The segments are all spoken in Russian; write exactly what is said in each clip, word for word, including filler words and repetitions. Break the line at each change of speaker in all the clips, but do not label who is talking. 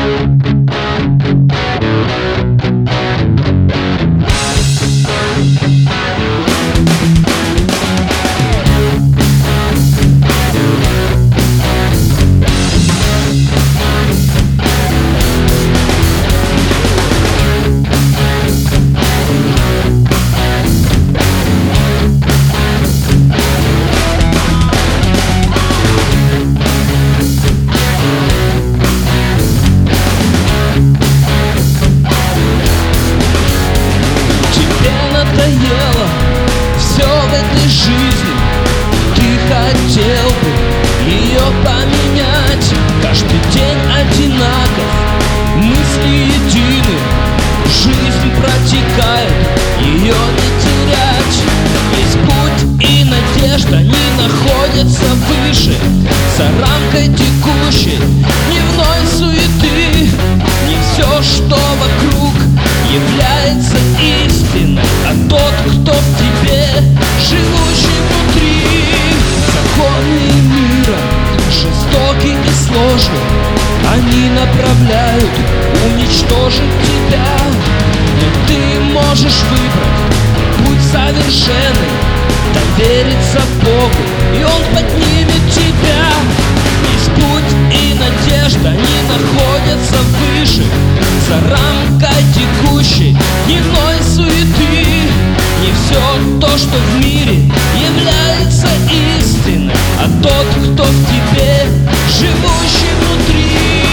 Все в этой жизни, ты хотел бы ее поменять. Каждый день одинаков, мысли едины, жизнь протекает, ее не терять. Есть путь и надежда, они находятся выше, за рамкой текущей дневной суеты. Не все, что вокруг, является истиной, а тот, кто в тебе, живущий внутри. Законы мира жестоки и сложны, они направляют уничтожить тебя. Но ты можешь выбрать путь совершенный, довериться Богу, и Он поднимет тебя. Есть путь и надежда, они находятся выше, за рамкой текущей дневной суеты. Не все то, что в мире, является истиной, а тот, кто в тебе, живущий внутри.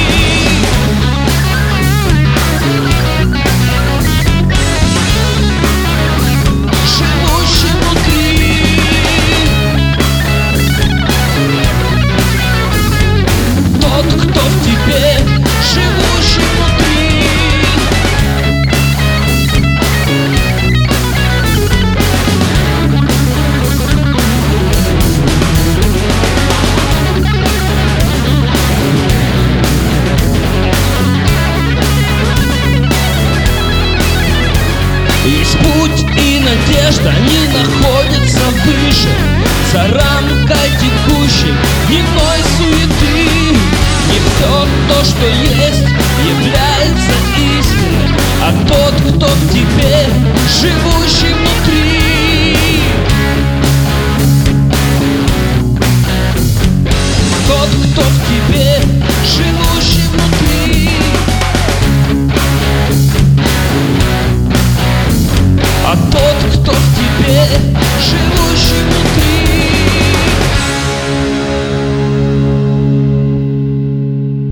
Живущий внутри. Тот, кто в тебе, живущий внутри. Есть путь и надежда, они находятся выше, за рамкой текущей дневной суеты. Не все то, что есть, является истиной, а тот, кто в тебе, живущий